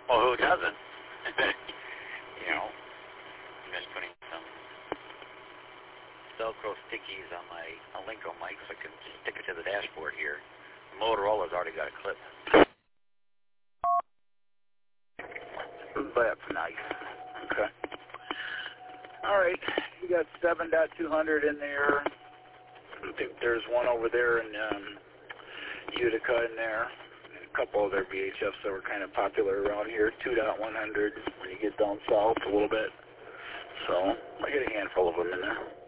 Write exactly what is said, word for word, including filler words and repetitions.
Well, who doesn't? You know, I'm just putting some Velcro stickies on my Alinco mic so I can stick it to the dashboard here. Motorola's already got a clip. That's nice. Okay. All right. You got seven point two hundred in there. I think there's one over there in um, Utica in there. A couple other V H Fs that were kind of popular around here. two point one hundred when you get down south a little bit. So I get a handful of them in there.